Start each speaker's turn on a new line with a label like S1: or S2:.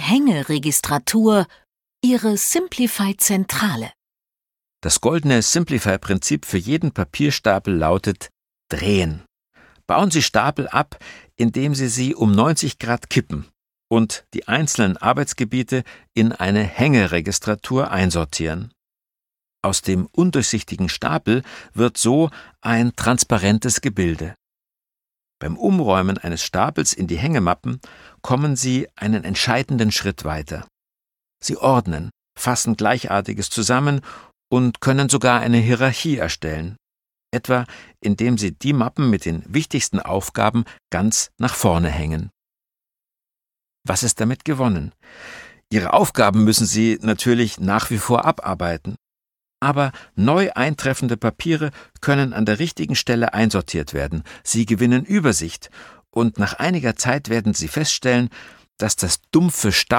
S1: Hängeregistratur, Ihre Simplify-Zentrale.
S2: Das goldene Simplify-Prinzip für jeden Papierstapel lautet: Drehen. Bauen Sie Stapel ab, indem Sie sie um 90 Grad kippen und die einzelnen Arbeitsgebiete in eine Hängeregistratur einsortieren. Aus dem undurchsichtigen Stapel wird so ein transparentes Gebilde. Beim Umräumen eines Stapels in die Hängemappen kommen Sie einen entscheidenden Schritt weiter. Sie ordnen, fassen Gleichartiges zusammen und können sogar eine Hierarchie erstellen, etwa indem Sie die Mappen mit den wichtigsten Aufgaben ganz nach vorne hängen. Was ist damit gewonnen? Ihre Aufgaben müssen Sie natürlich nach wie vor abarbeiten, aber neu eintreffende Papiere können an der richtigen Stelle einsortiert werden. Sie gewinnen Übersicht und nach einiger Zeit werden Sie feststellen, dass das dumpfe